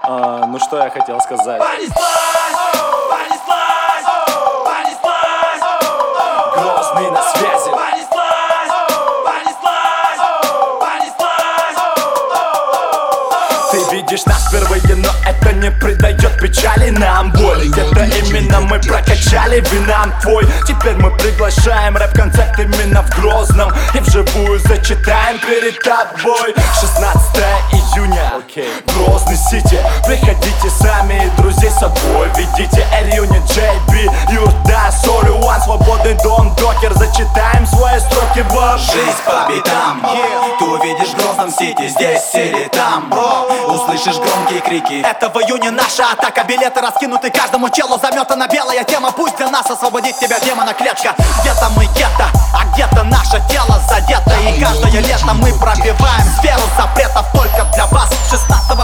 Ну что я хотел сказать? Понеслась, понеслась, понеслась. Грозный на связи. Понеслась, понеслась, понеслась. Ты видишь нас впервые, но это не придает печали нам боли. Где-то именно мы прокачали винам твой. Теперь мы приглашаем рэп-концерт именно в Грозном и вживую зачитаем перед тобой. 16 июня, Грозный Сити. Приходите сами и друзей с собой ведите. Эрюни, Джейби, Юрда, Солюан, Свободный Дом, Докер. Зачитаем свои строки в Жизнь по битам, ты увидишь в Грозном Сити, здесь или там, услышишь громкие крики. Это в июне наша атака, билеты раскинуты каждому челу. Заметана белая тема, пусть для нас освободит тебя демона клетка. Где-то мы гетто, а где-то наше тело задето. И каждое лето мы пробиваем сферу запретов только для вас. 16